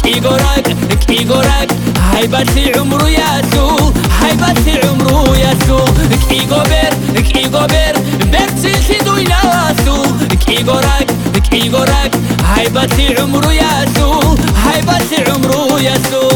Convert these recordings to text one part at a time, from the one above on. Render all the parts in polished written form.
كيغورك هايباتي عمرو ياسو هايباتي عمرو ياسو كيغوبر برتي سيدو يلاسو كيغورك هايباتي عمرو ياسو هايباتي عمرو ياسو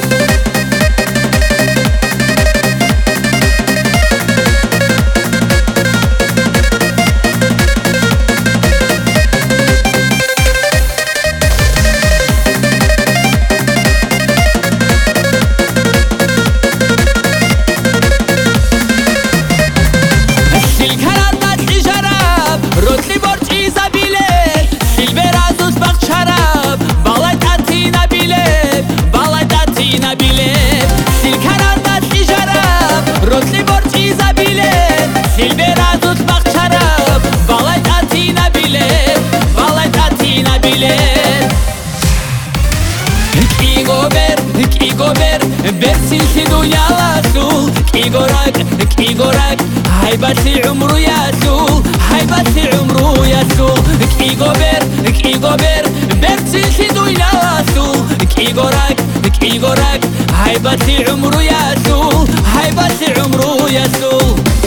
كيغوبر برسي سيدو ياسو كيغورك هايباتي عمرو ياسو هايباتي عمرو ياسو كيغوبر برسي سيدو ياسو كيغورك هايباتي عمرو ياسو هايباتي عمرو ياسو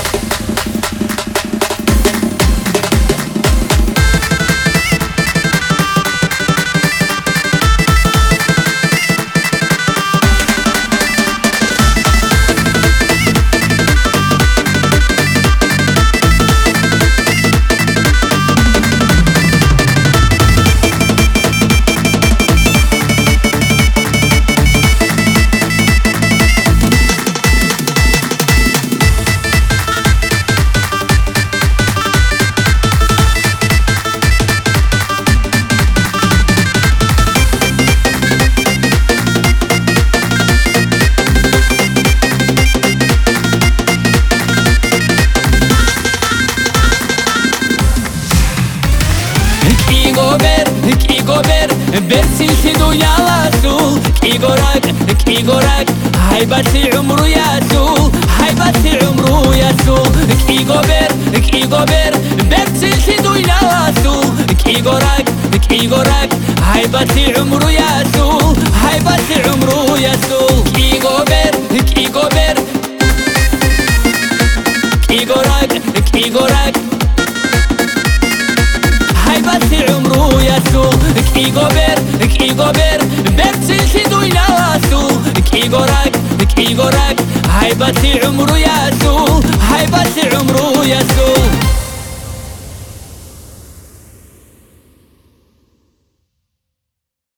كيغوبر برسي سيدو ياسو كيغورك هايباتي عمرو ياسو هايباتي عمرو ياسو كيغوبر برسي سيدو ياسو كيغورك هايباتي عمرو ياسو هايباتي عمرو ياسو كيغوبر كيغورك هايباتي عمرو ياسو كيغوبر برسي سيدو ياسو كيغورك هايباتي عمرو ياسو هايباتي عمرو ياسو